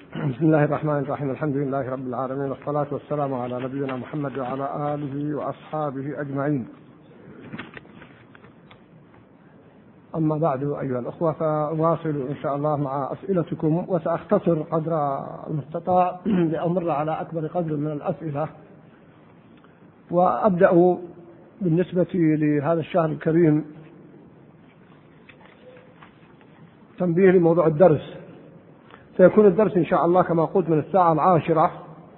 بسم الله الرحمن الرحيم. الحمد لله رب العالمين، والصلاة والسلام على نبينا محمد وعلى آله وأصحابه أجمعين. أما بعد أيها الأخوة، فأواصل إن شاء الله مع أسئلتكم، وسأختصر قدر المستطاع لأمر على أكبر قدر من الأسئلة. وأبدأ بالنسبة لهذا الشهر الكريم تنبيه لموضوع الدرس. سيكون الدرس إن شاء الله كما قلت من 10:10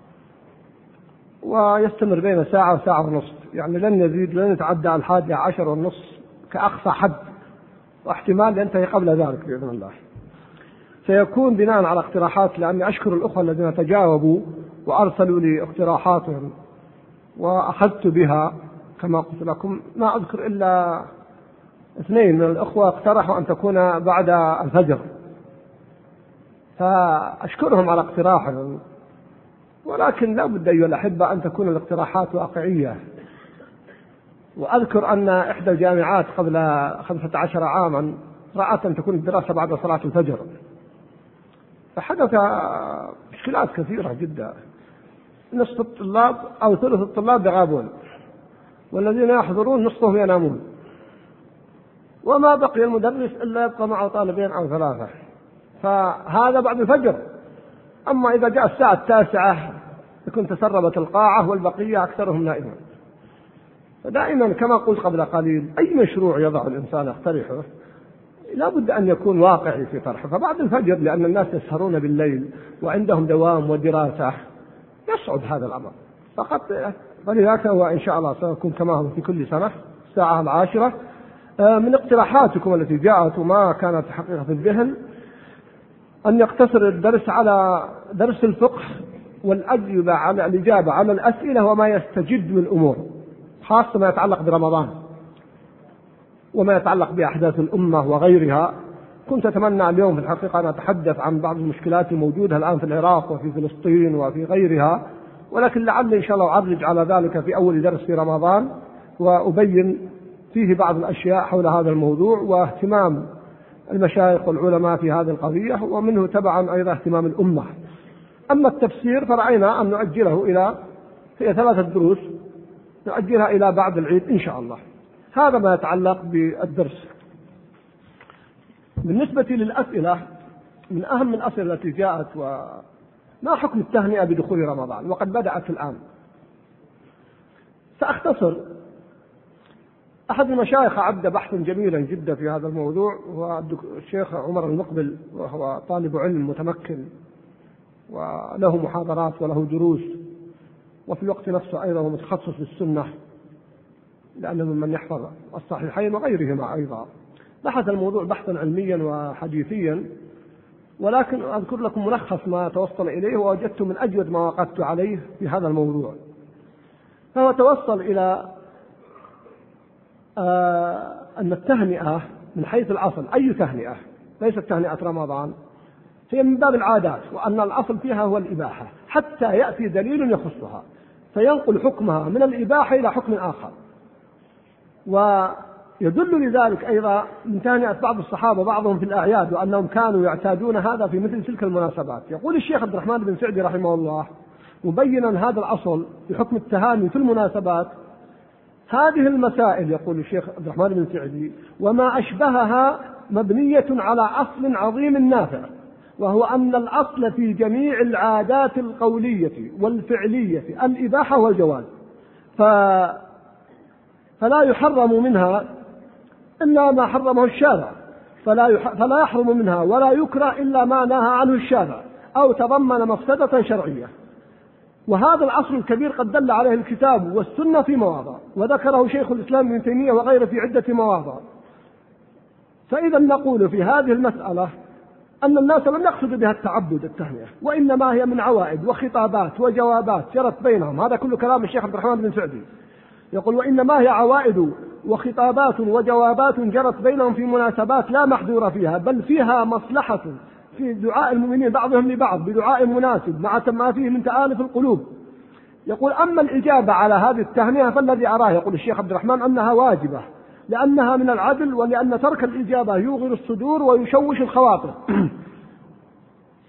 ويستمر بين ساعة وساعة ونصف، يعني لن يتعدى 11:30 كأقصى حد، واحتمال ينتهي قبل ذلك بإذن الله. سيكون بناء على اقتراحات، لأني أشكر الأخوة الذين تجاوبوا وأرسلوا لي اقتراحاتهم وأخذت بها. كما قلت لكم ما أذكر إلا 2 من الأخوة اقترحوا أن تكون بعد الفجر، فأشكرهم على اقتراحهم، ولكن لا بد أيها الأحبة أن تكون الاقتراحات واقعية. وأذكر أن إحدى الجامعات قبل 15 عاما رأت أن تكون الدراسة بعد صلاة الفجر، فحدث مشكلات كثيرة جدا. نصف الطلاب أو ثلث الطلاب يغابون، والذين يحضرون نصفهم ينامون، وما بقي المدرس إلا يبقى معه 2 أو 3، فهذا بعد الفجر. أما إذا جاء الساعة 9 يكون تسربت القاعة والبقية أكثرهم نائمون. فدائما كما قلت قبل قليل، أي مشروع يضع الإنسان يقترحه لا بد أن يكون واقعي في طرحه. فبعد الفجر لأن الناس يسهرون بالليل وعندهم دوام ودراسة يصعب هذا الأمر فقط. فلذلك هو إن شاء الله سيكون كما هو في كل سنة 10:10. من اقتراحاتكم التي جاءت وما كانت حقيقة في الذهن أن يقتصر الدرس على درس الفقه والأجوبة على الإجابة على الأسئلة وما يستجد من الأمور، خاصة ما يتعلق برمضان وما يتعلق بأحداث الأمة وغيرها. كنت أتمنى اليوم في الحقيقة أن أتحدث عن بعض المشكلات الموجودة الآن في العراق وفي فلسطين وفي غيرها، ولكن لعل إن شاء الله أعرج على ذلك في أول درس في رمضان، وأبين فيه بعض الأشياء حول هذا الموضوع واهتمام المشايخ والعلماء في هذه القضية، ومنه تبعا أيضا اهتمام الأمة. أما التفسير فرأينا أن نؤجله إلى 3 دروس نؤجلها إلى بعد العيد إن شاء الله. هذا ما يتعلق بالدرس. بالنسبة للأسئلة، من أهم الأسئلة التي جاءت وما حكم التهنئة بدخول رمضان وقد بدأت الآن. سأختصر. أحد المشايخ عد بحثا جميلا جدا في هذا الموضوع، هو الشيخ عمر المقبل، وهو طالب علم متمكن وله محاضرات وله دروس، وفي الوقت نفسه أيضا متخصص في السنة لأنه ممن يحفظ الصحيحين وغيرهما أيضا. بحث الموضوع بحثا علميا وحديثيا، ولكن أذكر لكم ملخص ما توصل إليه ووجدت من أجود ما وقفت عليه في هذا الموضوع. فهو توصل إلى أن التهنئة من حيث الأصل، أي تهنئة ليست تهنئة رمضان، هي من باب العادات، وأن الأصل فيها هو الإباحة حتى يأتي دليل يخصها فينقل حكمها من الإباحة إلى حكم آخر. ويدل لذلك أيضا من تهنئة بعض الصحابة بعضهم في الأعياد، وأنهم كانوا يعتادون هذا في مثل تلك المناسبات. يقول الشيخ عبد الرحمن بن سعدي رحمه الله مبينا هذا الأصل في حكم التهاني في المناسبات: هذه المسائل، يقول الشيخ عبد الرحمن بن سعدي، وما أشبهها مبنية على أصل عظيم نافع، وهو أن الأصل في جميع العادات القولية والفعلية الإباحة والجواز، فلا يحرم منها إلا ما حرمه الشارع، فلا يحرم منها ولا يكره إلا ما نهى عنه الشارع أو تضمن مفسدة شرعية. وهذا الأصل الكبير قد دل عليه الكتاب والسنة في مواضع، وذكره شيخ الإسلام ابن تيمية وغيره في عدة مواضع. فإذا نقول في هذه المسألة أن الناس لم يقصدوا بها التعبد التهنئة، وإنما هي من عوائد وخطابات وجوابات جرت بينهم. هذا كل كلام الشيخ عبد الرحمن بن سعدي. يقول: وإنما هي عوائد وخطابات وجوابات جرت بينهم في مناسبات لا محذور فيها، بل فيها مصلحة في دعاء المؤمنين بعضهم لبعض بدعاء مناسب مع ما فيه من تآلف القلوب. يقول: أما الإجابة على هذه التهنئة فالذي أراه، يقول الشيخ عبد الرحمن، أنها واجبة لأنها من العدل، ولأن ترك الإجابة يوغر الصدور ويشوش الخواطر.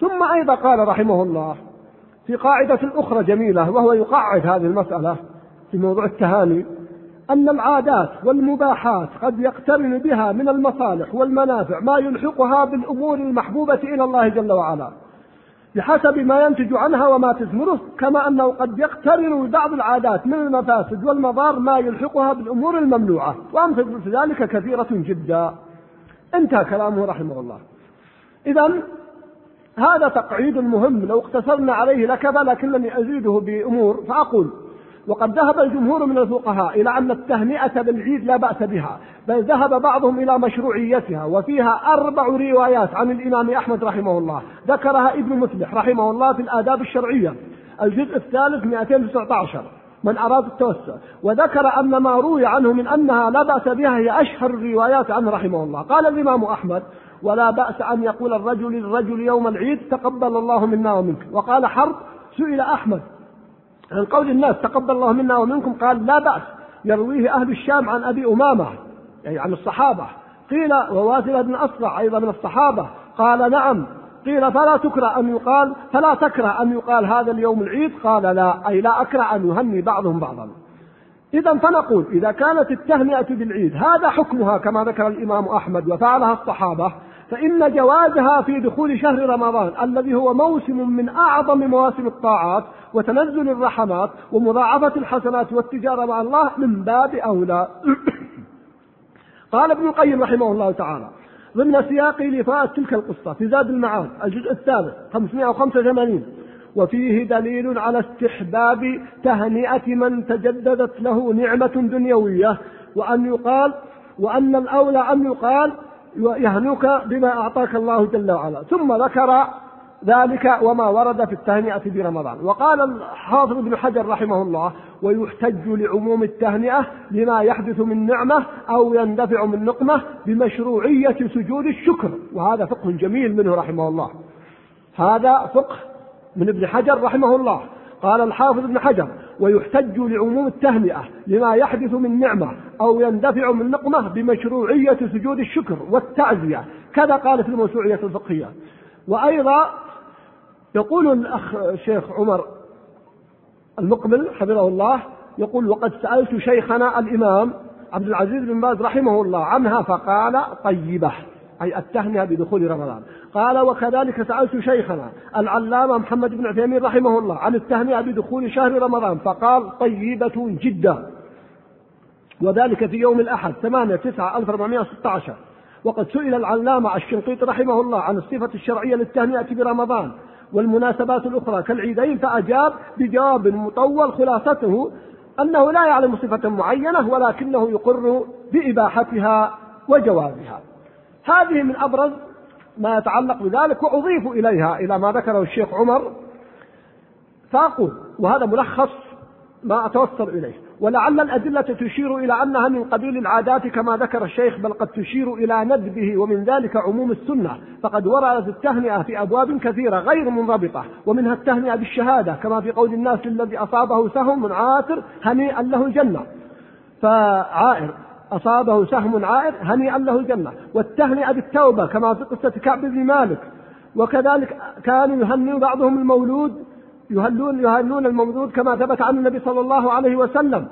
ثم أيضا قال رحمه الله في قاعدة أخرى جميلة، وهو يقعد هذه المسألة في موضوع التهاني، أن العادات والمباحات قد يقترن بها من المصالح والمنافع ما يلحقها بالأمور المحبوبة إلى الله جل وعلا بحسب ما ينتج عنها وما تثمره، كما أنه قد يقترن ببعض العادات من المفاسد والمضار ما يلحقها بالأمور الممنوعة، وأمثلة ذلك كثيرة جدا. انتهى كلامه رحمه الله. إذن هذا تقعيد مهم لو اقتصرنا عليه لكفى، لكنني أزيده بأمور فأقول: وقد ذهب الجمهور من الفقهاء إلى أن التهنئة بالعيد لا بأس بها، بل ذهب بعضهم إلى مشروعيتها، وفيها 4 روايات عن الإمام أحمد رحمه الله ذكرها ابن مفلح رحمه الله في الآداب الشرعية الجزء الثالث 219 من أراد التوسع، وذكر أن ما روي عنه من أنها لا بأس بها هي أشهر الروايات عنه رحمه الله. قال الإمام أحمد: ولا بأس أن يقول الرجل للرجل يوم العيد تقبل الله منا ومنك. وقال حرب: سئل أحمد عن قول الناس تقبل الله منا ومنكم، قال: لا بأس، يرويه أهل الشام عن أبي أمامة أي عن الصحابة. قيل: وواثلة بن أصرع أيضا من الصحابة، قال: نعم. قيل: فلا تكره أن يقال هذا اليوم العيد؟ قال: لا، أي لا أكره أن يهني بعضهم بعضا. إذا فنقول: إذا كانت التهنئة بالعيد هذا حكمها كما ذكر الإمام أحمد وفعلها الصحابة، فإن جوازها في دخول شهر رمضان الذي هو موسم من أعظم مواسم الطاعات وتنزل الرحمات ومضاعفة الحسنات والتجارة مع الله من باب أولى. قال ابن القيم رحمه الله تعالى ضمن سياق لفاء تلك القصة في زاد المعاد الجزء الثالث 585: وفيه دليل على استحباب تهنئة من تجددت له نعمة دنيوية، وأن الأولى أن يقال: يهنك بما أعطاك الله جل وعلا. ثم ذكر ذلك وما ورد في التهنئة برمضان. وقال الحافظ ابن حجر رحمه الله: ويحتج لعموم التهنئة لما يحدث من نعمة أو يندفع من نقمة بمشروعية سجود الشكر. وهذا فقه جميل منه رحمه الله، هذا فقه من ابن حجر رحمه الله. قال الحافظ ابن حجر: ويحتج لعموم التهنئة لما يحدث من نعمة أو يندفع من نقمة بمشروعية سجود الشكر والتعزية، كذا قال في الموسوعية الفقهية. وأيضا يقول الأخ الشيخ عمر المقبل حفظه الله، يقول: وقد سألت شيخنا الإمام عبد العزيز بن باز رحمه الله عنها فقال: طيبة، أي التهنئة بدخول رمضان. قال: وكذلك سألت شيخنا العلامة محمد بن عثيمين رحمه الله عن التهنئة بدخول شهر رمضان فقال: طيبة جدا، وذلك في يوم الأحد 8/9/1416. وقد سئل العلامة الشنقيطي رحمه الله عن الصفة الشرعية للتهنئة برمضان والمناسبات الأخرى كالعيدين، فأجاب بجواب مطول خلاصته أنه لا يعلم صفة معينة، ولكنه يقر بإباحتها وجوازها. هذه من أبرز ما يتعلق بذلك، وأضيف إليها إلى ما ذكره الشيخ عمر فأقول: وهذا ملخص ما أتوصل إليه، ولعل الأدلة تشير إلى أنها من قبيل العادات كما ذكر الشيخ، بل قد تشير إلى ندبه، ومن ذلك عموم السنة، فقد وردت التهنئة في أبواب كثيرة غير منضبطة، ومنها التهنئة بالشهادة كما في قول الناس: الذي أصابه سهم عاثر هنيئا له الجنة، فعائر أصابه سهم عائر هنيئا له الجنة. والتهنئة بالتوبة كما في قصة كعب بن مالك. وكذلك كانوا يهنئ بعضهم المولود، يهنون المولود كما ثبت عن النبي صلى الله عليه وسلم.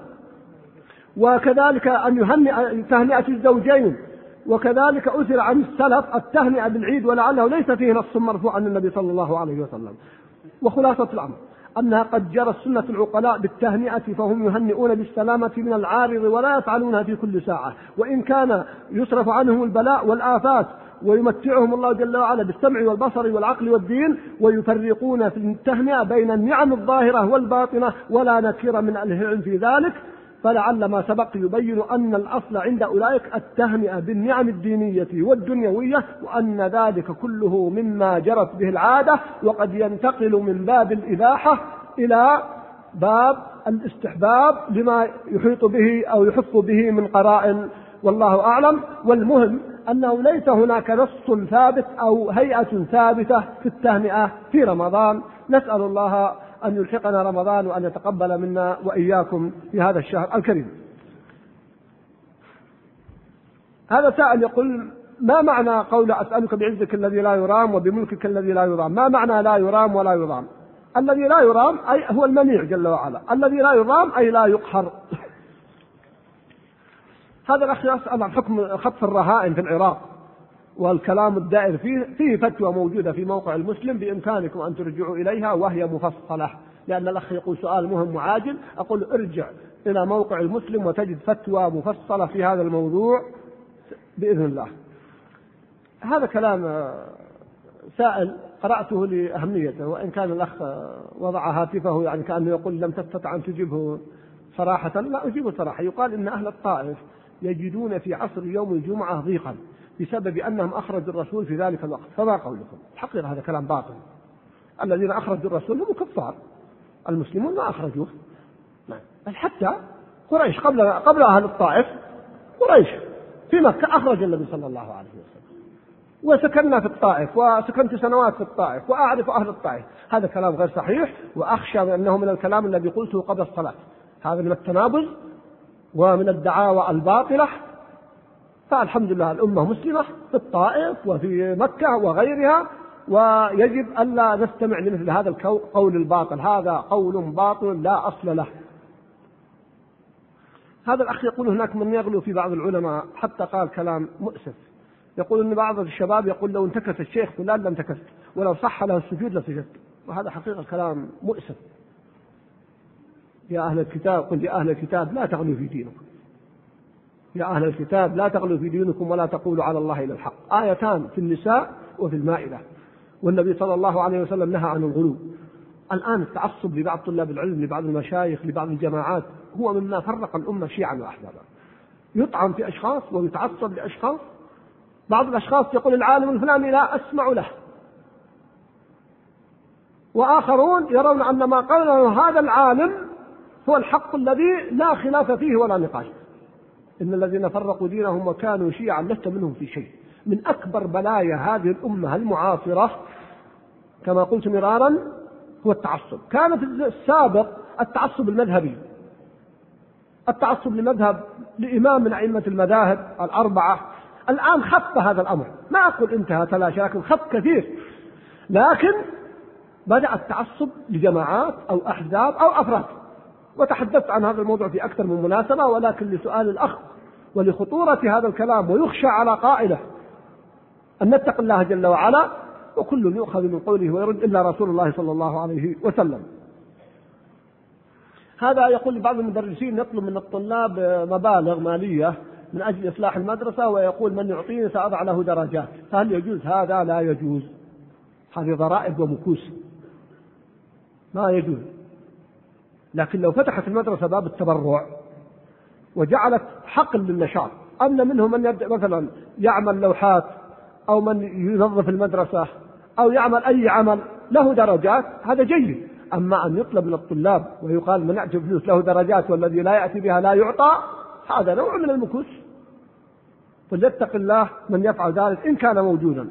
وكذلك أن يهنئ تهنئة الزوجين. وكذلك أثر عن السلف التهنئة بالعيد، ولعله ليس فيه نص مرفوع عن النبي صلى الله عليه وسلم. وخلاصة الأمر أنها قد جرت سنة العقلاء بالتهنئة، فهم يهنئون بالسلامة من العارض ولا يفعلونها في كل ساعة، وإن كان يصرف عنهم البلاء والآفات ويمتعهم الله جل وعلا بالسمع والبصر والعقل والدين، ويفرقون في التهنئة بين النعم الظاهرة والباطنة ولا نكير من العلم في ذلك. فلعل ما سبق يبين أن الأصل عند أولئك التهنئة بالنعم الدينية والدنيوية، وأن ذلك كله مما جرت به العادة، وقد ينتقل من باب الإباحة إلى باب الاستحباب لما يحيط به أو يحف به من قرائن، والله أعلم. والمهم أنه ليس هناك نص ثابت أو هيئة ثابتة في التهنئة في رمضان. نسأل الله أن يلحقنا رمضان وأن يتقبل منا وإياكم في هذا الشهر الكريم. هذا سائل يقول: ما معنى قول أسألك بعزك الذي لا يرام وبملكك الذي لا يرام؟ ما معنى لا يرام ولا يرام؟ الذي لا يرام أي هو المنيع جل وعلا، الذي لا يرام أي لا يقهر. هذا الأخ يسأل عن حكم خطف الرهائن في العراق والكلام الدائر فيه فتوى موجودة في موقع المسلم بإمكانكم أن ترجعوا إليها وهي مفصلة، لأن الأخ يقول سؤال مهم وعاجل. أقول ارجع إلى موقع المسلم وتجد فتوى مفصلة في هذا الموضوع بإذن الله. هذا كلام سائل قرأته لأهميته، وإن كان الأخ وضع هاتفه يعني كأنه يقول لم تستطع أن تجيبه صراحة. لا أجيبه صراحة. يقال إن أهل الطائف يجدون في عصر يوم الجمعة ضيقا بسبب أنهم أخرجوا الرسول في ذلك الوقت، فما قولكم؟ الحقيقة هذا كلام باطل. الذين أخرجوا الرسول هم كفار، المسلمون ما أخرجوه. بل حتى قريش قبل أهل الطائف، قريش في مكة أخرج النبي صلى الله عليه وسلم، وسكننا في الطائف وسكنت سنوات في الطائف وأعرف أهل الطائف. هذا كلام غير صحيح، وأخشى أنه من الكلام الذي قلته قبل الصلاة. هذا من التنابز ومن الدعاوى الباطلة. فالحمد لله الأمة مسلمة في الطائف وفي مكة وغيرها، ويجب ألا نستمع لمثل هذا القول الباطل. هذا قول باطل لا أصل له. هذا الأخ يقول هناك من يغلو في بعض العلماء حتى قال كلام مؤسف. يقول أن بعض الشباب يقول لو انتكس الشيخ فلان لانتكست، ولو صح له السجود لسجدت. وهذا حقيقة كلام مؤسف. يا أهل الكتاب، قل يا أهل الكتاب لا تغلوا في دينكم، يا أهل الكتاب لا تغلوا في دينكم ولا تقولوا على الله إلا الحق. آيتان في النساء وفي المائدة، والنبي صلى الله عليه وسلم نهى عن الغلو. الآن التعصب لبعض طلاب العلم، لبعض المشايخ، لبعض الجماعات، هو مما فرق الأمة شيعا وأحزابا. يطعن في أشخاص ويتعصب لأشخاص. بعض الأشخاص يقول العالم الفلاني لا أسمع له، وآخرون يرون أن ما قاله هذا العالم هو الحق الذي لا خلاف فيه ولا نقاش. إن الذين فرقوا دينهم وكانوا شيعا لست منهم في شيء. من أكبر بلايا هذه الأمة المعاصرة كما قلت مرارا هو التعصب. كان في السابق التعصب المذهبي، التعصب لمذهب لإمام من أئمة المذاهب الأربعة. الآن خف هذا الأمر، ما أقول انتهى تلاشى، لكن خف كثير. لكن بدأ التعصب لجماعات أو أحزاب أو أفراد، وتحدثت عن هذا الموضوع في أكثر من مناسبة، ولكن لسؤال الأخ ولخطورة هذا الكلام، ويخشى على قائله أن نتق الله جل وعلا، وكل يؤخذ من قوله ويرد إلا رسول الله صلى الله عليه وسلم. هذا يقول بعض المدرسين يطلب من الطلاب مبالغ مالية من أجل إصلاح المدرسة، ويقول من يعطيني سأضع له درجات. فهل يجوز هذا؟ لا يجوز. هذه ضرائب ومكوس، ما يجوز. لكن لو فتحت المدرسة باب التبرع وجعلت حقل للنشاط، أن منه من يبدأ مثلا يعمل لوحات، أو من ينظف المدرسة، أو يعمل أي عمل له درجات، هذا جيد. أما أن يطلب من الطلاب ويقال من يأتي فلوس له درجات والذي لا يأتي بها لا يعطى، هذا نوع من المكوس. فليتق الله من يفعل ذلك إن كان موجودا.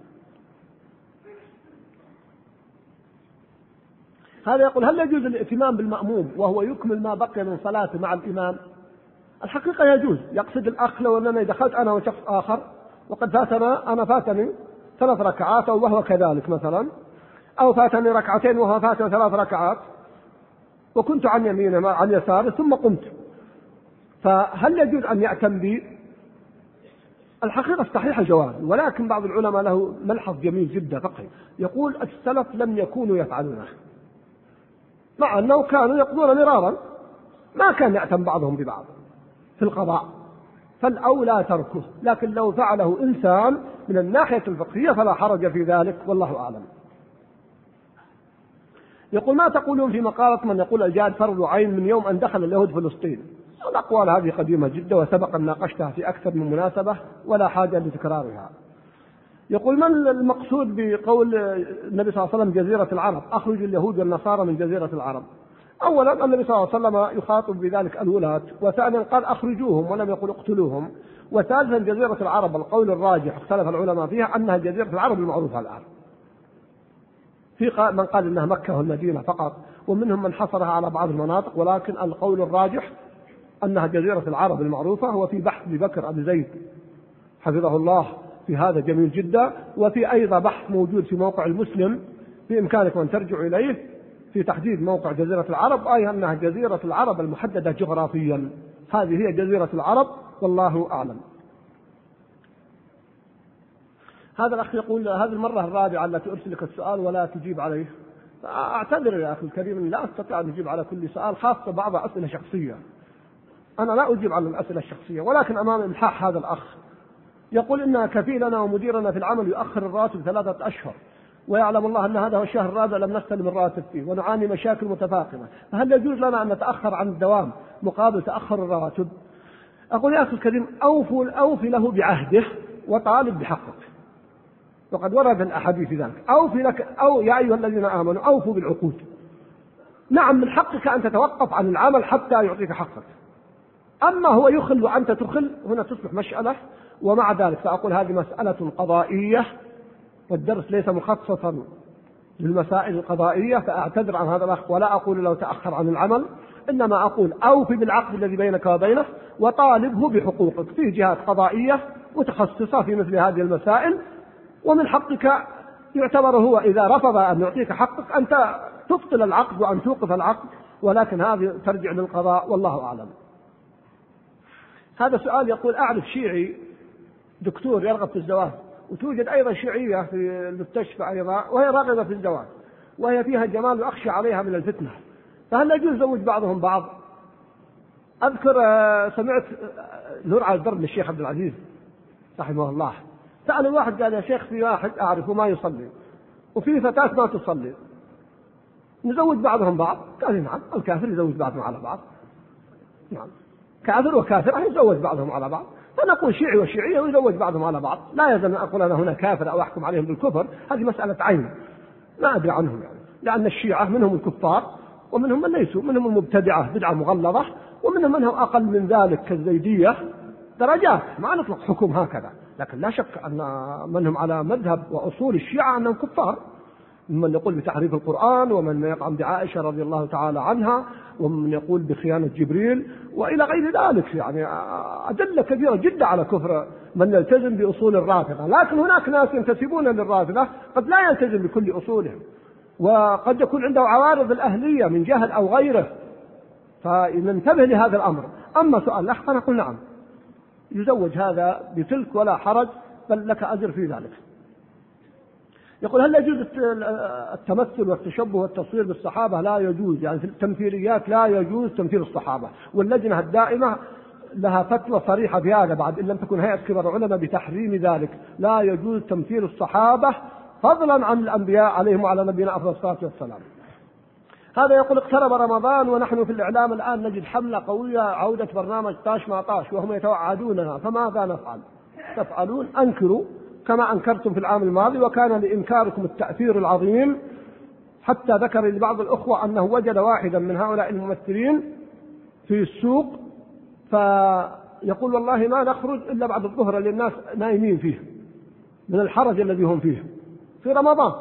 هذا يقول هل يجوز الائتمام بالمأموم وهو يكمل ما بقي من صلاته مع الإمام؟ الحقيقة يجوز. يقصد الأخ لو أنني دخلت أنا وشخص آخر وقد فاتني 3 ركعات أو وهو كذلك مثلا، أو فاتني 2 ركعتين وهو فاتني 3 ركعات، وكنت عن يمينه عن يساره ثم قمت، فهل يجوز أن يأتم بي؟ الحقيقة الصحيح الجواز، ولكن بعض العلماء له ملحظ جميل جدا فقهي، يقول السلف لم يكونوا يفعلونه، مع أنه كانوا يقضون مرارا، ما كان يأتم بعضهم ببعض في القضاء، فالأولى تركه. لكن لو فعله إنسان من الناحية الفقهية فلا حرج في ذلك، والله أعلم. يقول ما تقولون في مقالة من يقول الجهاد فرض عين من يوم أن دخل اليهود فلسطين؟ الأقوال هذه قديمة جدا وسبق أن ناقشتها في أكثر من مناسبة ولا حاجة لتكرارها. يقول من المقصود بقول النبي صلى الله عليه وسلم جزيرة العرب، أخرج اليهود والنصارى من جزيرة العرب؟ أولا النبي صلى الله عليه وسلم يخاطب بذلك الولاة، وثانيا قال أخرجوهم ولم يقل اقتلوهم، وثالثا جزيرة العرب القول الراجح اختلف العلماء فيها أنها جزيرة العرب المعروفة الآن. في من قال إنها مكة والمدينة فقط، ومنهم من حصرها على بعض المناطق، ولكن القول الراجح أنها جزيرة العرب المعروفة. هو في بحث بكر أبي زيد حفظه الله في هذا جميل جدا. وفي أيضا بحث موجود في موقع المسلم بإمكانكم أن ترجعوا إليه في تحديد موقع جزيرة العرب، أي أنها جزيرة العرب المحددة جغرافيا، هذه هي جزيرة العرب والله أعلم. هذا الأخ يقول هذه المرة الرابعة التي أرسلك السؤال ولا تجيب عليه. أعتذر يا أخي الكريم، لا أستطيع أن أجيب على كل سؤال، خاصة بعض أسئلة شخصية. أنا لا أجيب على الأسئلة الشخصية، ولكن أمام إلحاح هذا الأخ يقول إن كفيلنا ومديرنا في العمل يؤخر الراتب 3 أشهر، ويعلم الله أن هذا هو الشهر الرابع لم نستلم الراتب فيه ونعاني مشاكل متفاقمة، فهل يجوز لنا أن نتأخر عن الدوام مقابل تأخر الرواتب؟ أقول يا أخي الكريم أوفي له بعهده وطالب بحقك، وقد ورد الأحاديث في ذلك. أوفي لك، أو يا أيها الذين آمنوا أوفوا بالعقود. نعم من حقك أن تتوقف عن العمل حتى يعطيك حقك، أما هو يخل وأنت تخل هنا تصبح مشألة. ومع ذلك فأقول هذه مسألة قضائية، والدرس ليس مخصصا للمسائل القضائية، فأعتذر عن هذا الأخ ولا أقول لو تأخر عن العمل، إنما أقول أوفي بالعقد الذي بينك وبينه وطالبه بحقوقك. فيه جهات قضائية متخصصة في مثل هذه المسائل، ومن حقك يعتبر هو إذا رفض أن يعطيك حقك أنت تبطل العقد وأن توقف العقد، ولكن هذه ترجع للقضاء والله أعلم. هذا سؤال يقول أعرف شيعي دكتور يرغب في الزواج، وتوجد أيضا شيعية في المستشفى أيضا وهي راغبة في الزواج وهي فيها جمال وأخشى عليها من الفتنة، فهل يجوز زوج بعضهم بعض؟ أذكر سمعت نور على الدرب للشيخ عبد العزيز رحمه الله، سأل واحد قال يا شيخ في واحد أعرفه ما يصلي وفي فتاة ما تصلي، نزوج بعضهم بعض؟ قال نعم، الكافر يزوج بعضهم على بعض، نعم كافر وكافر يزوج بعضهم على بعض. فنقول شيعي وشيعية ويزوج بعضهم على بعض، لا يلزم أن أقول أنا هنا كافر أو أحكم عليهم بالكفر، هذه مسألة عين ما أدري عنهم يعني، لأن الشيعة منهم الكفار ومنهم من ليسوا، منهم المبتدعة بدعة مغلظة ومنهم من هو أقل من ذلك كالزيدية، درجات ما نطلق حكم هكذا. لكن لا شك أن منهم على مذهب وأصول الشيعة أنهم كفار، من يقول بتحريف القرآن، ومن يطعن بعائشة رضي الله تعالى عنها، ومن يقول بخيانة جبريل وإلى غير ذلك، يعني أدلة كثيرة جدا على كفر من يلتزم بأصول الرافضة. لكن هناك ناس ينتسبون للرافضة قد لا يلتزم بكل أصولهم، وقد يكون عنده عوارض الأهلية من جهل أو غيره، فننتبه لهذا الأمر. أما سؤال الأخ فنقول نعم يزوج هذا بتلك ولا حرج، بل لك أجر في ذلك. يقول هل يجوز التمثل والتشبه والتصوير بالصحابة؟ لا يجوز، يعني في التمثيليات لا يجوز تمثيل الصحابة، واللجنة الدائمة لها فتوى صريحة في هذا بعد إن لم تكن هيئة كبار العلماء بتحريم ذلك. لا يجوز تمثيل الصحابة فضلا عن الأنبياء عليهم وعلى نبينا أفضل الصلاة والسلام. هذا يقول اقترب رمضان ونحن في الإعلام الآن نجد حملة قوية عودة برنامج طاش ما طاش وهم يتوعدوننا، فماذا نفعل؟ تفعلون أنكروا كما أنكرتم في العام الماضي، وكان لإنكاركم التأثير العظيم، حتى ذكر لبعض الأخوة أنه وجد واحدا من هؤلاء الممثلين في السوق فيقول والله ما نخرج إلا بعد الظهر اللي الناس نايمين فيه من الحرج الذي هم فيه في رمضان.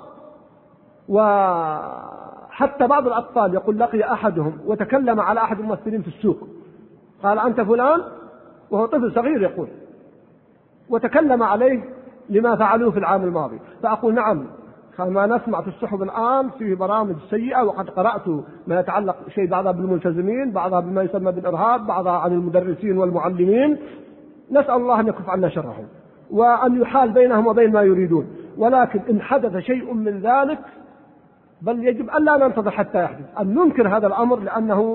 وحتى بعض الأطفال يقول لقي أحدهم وتكلم على أحد الممثلين في السوق، قال أنت فلان، وهو طفل صغير يقول، وتكلم عليه لما فعلوه في العام الماضي. فأقول نعم كما نسمع في الصحف الآن في برامج سيئة، وقد قرأت ما يتعلق شيء بعضها بالملتزمين، بعضها بما يسمى بالإرهاب، بعضها عن المدرسين والمعلمين، نسأل الله أن يكف عنا شرهم وأن يحال بينهم وبين ما يريدون. ولكن إن حدث شيء من ذلك بل يجب أن لا ننتظر حتى يحدث، أن ننكر هذا الأمر لأنه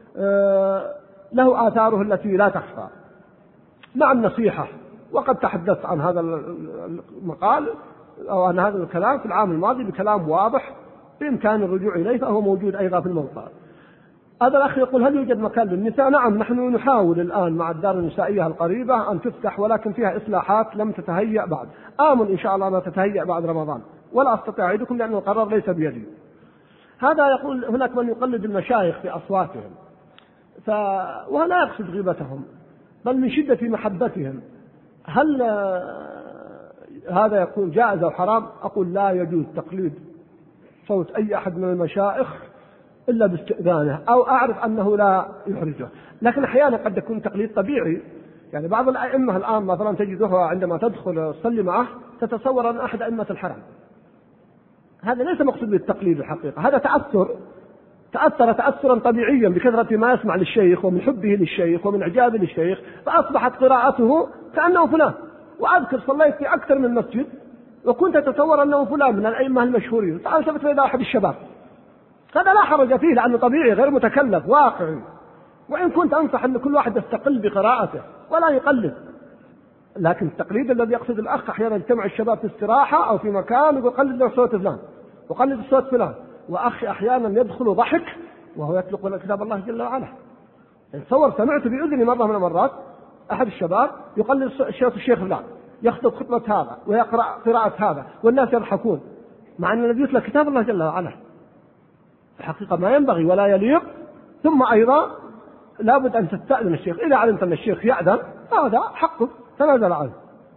له آثاره التي لا تخفى، مع النصيحة. وقد تحدثت عن هذا المقال أو عن هذا الكلام في العام الماضي بكلام واضح بإمكان الرجوع إليه، فهو موجود أيضا في الموقع. هذا الأخ يقول هل يوجد مكان للنساء؟ نعم نحن نحاول الآن مع الدار النسائية القريبة أن تفتح، ولكن فيها إصلاحات لم تتهيأ بعد، آمل إن شاء الله ما تتهيأ بعد رمضان، ولا أستطيع أعيدكم لأن القرار ليس بيدي. هذا يقول هناك من يقلد المشايخ في أصواتهم ولا يقصد غيبتهم بل من شدة محبتهم. هل هذا يكون جائز أو حرام؟ أقول لا يجوز تقليد صوت أي أحد من المشايخ إلا باستئذانه أو أعرف أنه لا يحرجه، لكن أحيانا قد يكون تقليد طبيعي، يعني بعض الأئمة الآن مثلا تجدها عندما تدخل تصلي معه تتصور أن أحد أئمة الحرم. هذا ليس مقصود بالتقليد الحقيقة، هذا تأثر تأثرا طبيعيا بكثرة ما يسمع للشيخ ومن حبه للشيخ ومن إعجابه للشيخ، فأصبحت قراءته كأنه فلان. وأذكر صليت في أكثر من مسجد وكنت أتصور أنه فلان من الأئمة المشهورين، فألتفت إلى أحد الشباب. هذا لا حرج فيه لأنه طبيعي غير متكلف واقعي، وإن كنت أنصح أن كل واحد يستقل بقراءته ولا يقلد. لكن التقليد الذي يقصد الأخ أحيانا يجتمع الشباب في استراحة أو في مكان ويقول قلد صوت فلان وقلد صوت فلان، وأخي أحيانا يدخل ضحك وهو يطلق كتاب الله جل وعلا. تصور سمعت بأذني مرة من المرات أحد الشباب يقلد صوت الشيخ فلان يخطب خطبة هذا ويقرأ قراءة هذا والناس يضحكون، مع أن الذي يتلى كتاب الله جل وعلا. الحقيقة ما ينبغي ولا يليق. ثم أيضا لابد أن تستأذن الشيخ، إذا علمت أن الشيخ يأذن هذا حقه تنازل عنه.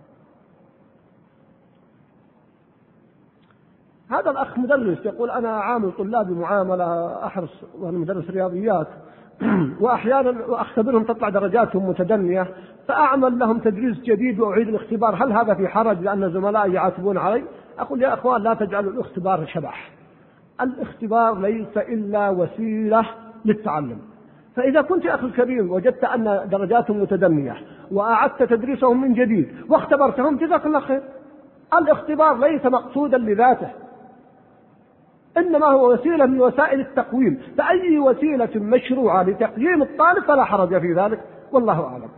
هذا الأخ مدرس يقول أنا عامل طلابي معاملة أحرص وأنا مدرس رياضيات وأحيانا أختبرهم تطلع درجاتهم متدنية فأعمل لهم تدريس جديد وأعيد الاختبار، هل هذا في حرج لأن زملائي يعاتبون علي؟ أقول يا أخوان لا تجعلوا الاختبار شبح، الاختبار ليس إلا وسيلة للتعلم. فإذا كنت يا أخي الكريم وجدت أن درجاتهم متدنية وأعدت تدريسهم من جديد واختبرتهم جزاك الله خير. الاختبار ليس مقصودا لذاته، إنما هو وسيلة من وسائل التقويم، فأي وسيلة مشروعة لتقييم الطالب فلا حرج في ذلك، والله أعلم.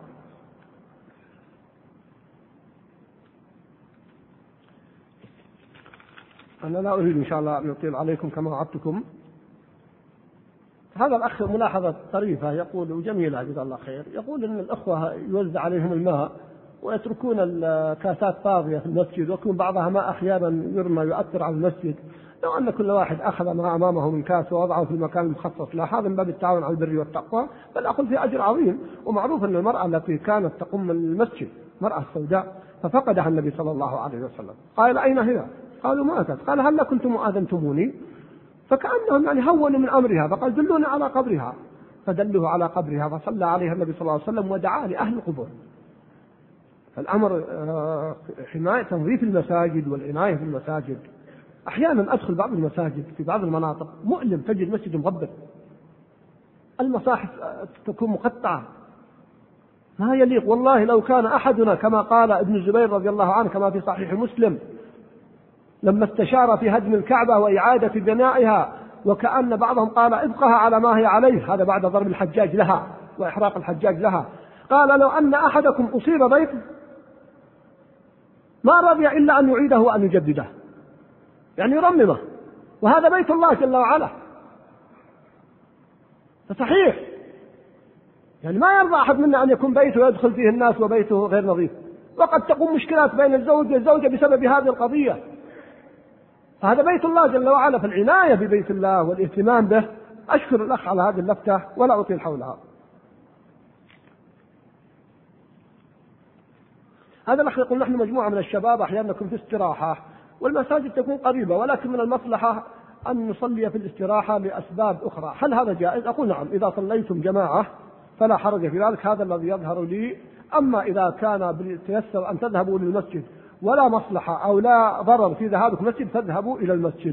أنا لا أريد إن شاء الله أن أطيل عليكم كما وعدتكم. هذا الأخ ملاحظة طريفة يقول وجميلة جزاه الله خير، يقول إن الأخوة يوزع عليهم الماء ويتركون الكاسات فاضية في المسجد ويكون بعضها ماء أحيانا يرمى يؤثر على المسجد. لو أن كل واحد أخذ ما أمامه من كاس ووضعه في المكان المخصص له هذا من باب التعاون على البر والتقوى، بل أقول في أجر عظيم. ومعروف أن المرأة التي كانت تقوم المسجد مرأة سوداء ففقدها النبي صلى الله عليه وسلم، قال أين هي؟ قالوا ماتت. قال هل كنتم آذنتموني؟ فكأنهم يعني هونوا من أمرها، فقال دلوني على قبرها، فدلوه على قبرها فصلى عليها النبي صلى الله عليه وسلم ودعا لأهل القبور. فالأمر حماية تنظيف المساجد والعناية في المساجد. أحيانا أدخل بعض المساجد في بعض المناطق مؤلم، تجد مسجد مغبر، المصاحف تكون مقطعة، ما يليق. والله لو كان أحدنا كما قال ابن الزبير رضي الله عنه كما في صحيح مسلم لما استشار في هدم الكعبة وإعادة بنائها وكأن بعضهم قال ابقها على ما هي عليه، هذا بعد ضرب الحجاج لها وإحراق الحجاج لها، قال لو أن أحدكم أصيب بيت ما رضي إلا أن يعيده وأن يجدده، يعني يرممه، وهذا بيت الله جل وعلا. فصحيح يعني ما يرضى أحد منا أن يكون بيته يدخل فيه الناس وبيته غير نظيف، وقد تقوم مشكلات بين الزوج والزوجة بسبب هذه القضية. فهذا بيت الله جل وعلا، فالعناية ببيت الله والاهتمام به. أشكر الأخ على هذه اللفتة ولا أطيل حولها. هذا الأخ يقول نحن مجموعة من الشباب أحيانا نكون في استراحة والمساجد تكون قريبة، ولكن من المصلحة أن نصلي في الاستراحة لأسباب أخرى، هل هذا جائز؟ أقول نعم، إذا صليتم جماعة فلا حرج في ذلك، هذا الذي يظهر لي. أما إذا كان بالتيسر أن تذهبوا للمسجد ولا مصلحة أو لا ضرر في ذهابكم المسجد فاذهبوا إلى المسجد.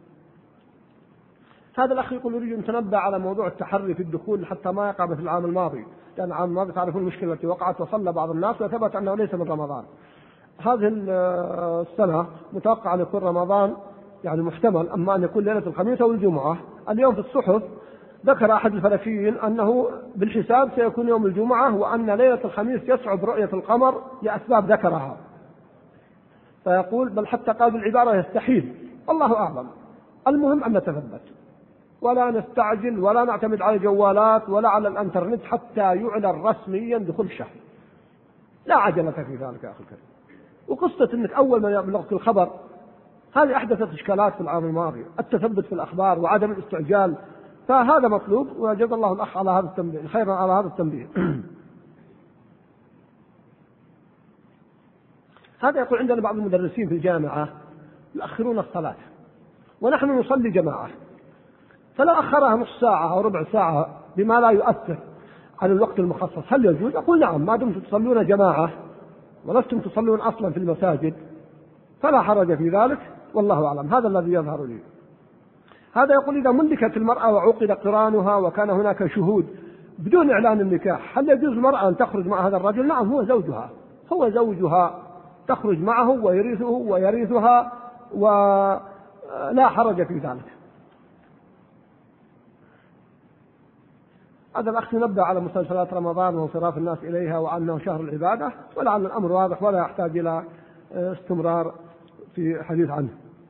هذا الأخ يقول يريد أن تنبه على موضوع التحري في الدخول حتى ما يقع مثل العام الماضي، لأن العام الماضي تعرفون المشكلة التي وقعت وصلى بعض الناس وثبت أنه ليس من رمضان. هذه السنة متوقع أن يكون رمضان يعني محتمل، أما أن يكون ليلة الخميس أو الجمعة. اليوم في الصحف ذكر أحد الفلكيين أنه بالحساب سيكون يوم الجمعة، وأن ليلة الخميس يصعب رؤية القمر لأسباب ذكرها، فيقول بل حتى قال بالعبارة يستحيل، الله أعلم. المهم أن نتثبت ولا نستعجل ولا نعتمد على الجوالات ولا على الانترنت حتى يعلن رسميا دخول الشهر، لا عجلة في ذلك يا أخي الكريم. وقصة أنك أول ما يبلغك الخبر هذه أحدثت إشكالات في العام الماضي، التثبت في الأخبار وعدم الاستعجال، فهذا مطلوب، وجزا الله الأخ على هذا التنبيه خيرا على هذا التنبيه. هذا يقول عندنا بعض المدرسين في الجامعة يؤخرون الصلاة ونحن نصلي جماعة، فلو أخرها نص ساعة أو ربع ساعة بما لا يؤثر عن الوقت المخصص هل يجوز؟ أقول نعم، ما دمتم تصلون جماعة ولستم تصلون أصلا في المساجد فلا حرج في ذلك، والله أعلم. هذا الذي يظهر لي. هذا يقول إذا ملكت المرأة وعقد قرانها وكان هناك شهود بدون إعلان النكاح، هل يجوز المرأة أن تخرج مع هذا الرجل؟ نعم، هو زوجها، تخرج معه ويرثه ويرثها ولا حرج في ذلك. هذا الأخ ينبه على مسلسلات رمضان وانصراف الناس إليها وأنه شهر العبادة، ولعل الأمر واضح ولا يحتاج إلى استمرار في حديث عنه.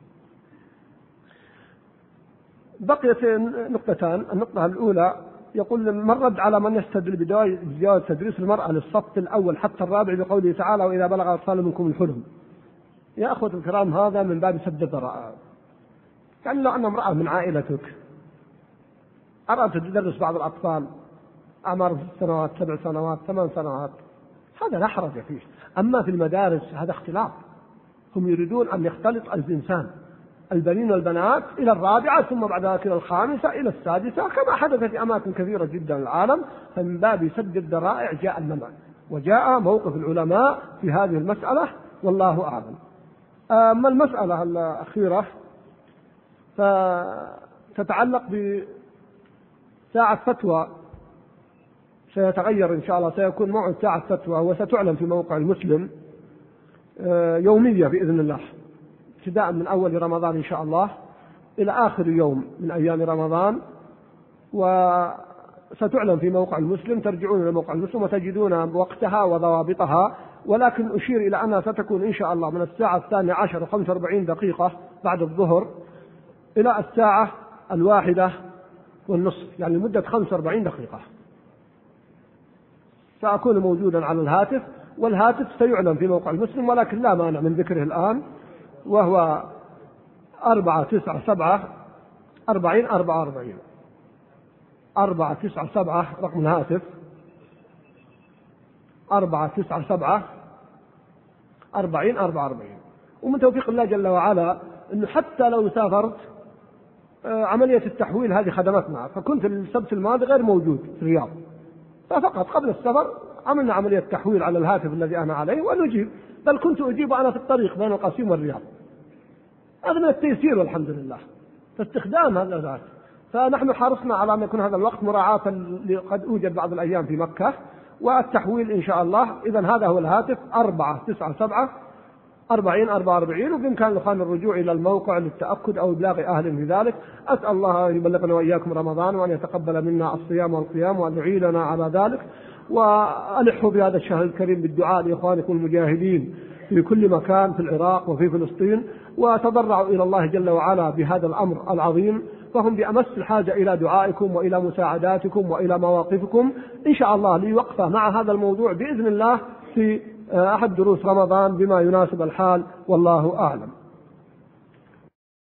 بقيت نقطتان. النقطة الأولى يقول من رد على من يستدل بجواز تدريس المرأة للصف الأول حتى الرابع بقوله تعالى وإذا بلغ أطفال منكم الحلم. يا أخوة الكرام، هذا من باب سد الذرائع. يعني لو أن امرأة من عائلتك أردت تدرس بعض الأطفال أعمار 6 سنوات 7 سنوات 8 سنوات، هذا لا حرج فيه. أما في المدارس هذا اختلاط، هم يريدون أن يختلط الإنسان البنين والبنات إلى الرابعة ثم بعد ذلك إلى الخامسة إلى السادسة كما حدث في أماكن كثيرة جدا العالم. فمن باب سد الذرائع جاء المنع، وجاء موقف العلماء في هذه المسألة، والله أعلم. أما المسألة الأخيرة فتتعلق بساعة فتوى سيتغير إن شاء الله، سيكون موعد ساعة فتوى وستعلن في موقع المسلم يومية بإذن الله، ابتداء من أول رمضان إن شاء الله إلى آخر يوم من أيام رمضان، وستعلن في موقع المسلم. ترجعون إلى موقع المسلم وتجدون وقتها وضوابطها، ولكن أشير إلى أنها ستكون إن شاء الله من الساعة 12 و45 دقيقة بعد الظهر إلى الساعة 1:30، يعني لمدة 45 دقيقة سأكون موجودا على الهاتف، والهاتف سيعلن في موقع المسلم ولكن لا مانع من ذكره الآن، وهو 497-40-44 497 رقم الهاتف 497-40-44. ومن توفيق الله جل وعلا أنه حتى لو سافرت عملية التحويل هذه خدمتنا، فكنت السبت الماضي غير موجود في الرياض، ففقط قبل السفر عملنا عملية تحويل على الهاتف الذي أنا عليه ونجيب، بل كنت أجيب أنا في الطريق بين القصيم والرياض. هذا من التيسير والحمد لله فاستخدام هذا الهاتف. فنحن حرصنا على أن يكون هذا الوقت مراعاة قد أوجد بعض الأيام في مكة والتحويل إن شاء الله. إذن هذا هو الهاتف 497-40-44، وبإمكان الإخوان الرجوع إلى الموقع للتأكد أو إبلاغ أهل في ذلك. أسأل الله أن يبلغنا وإياكم رمضان وأن يتقبل منا الصيام والقيام وأن يعيننا على ذلك. وألحوا بهذا الشهر الكريم بالدعاء لإخوانكم المجاهدين في كل مكان في العراق وفي فلسطين، وتضرعوا إلى الله جل وعلا بهذا الأمر العظيم، فهم بأمس الحاجة إلى دعائكم وإلى مساعداتكم وإلى مواقفكم إن شاء الله ليوقف مع هذا الموضوع بإذن الله في أحد دروس رمضان بما يناسب الحال، والله أعلم.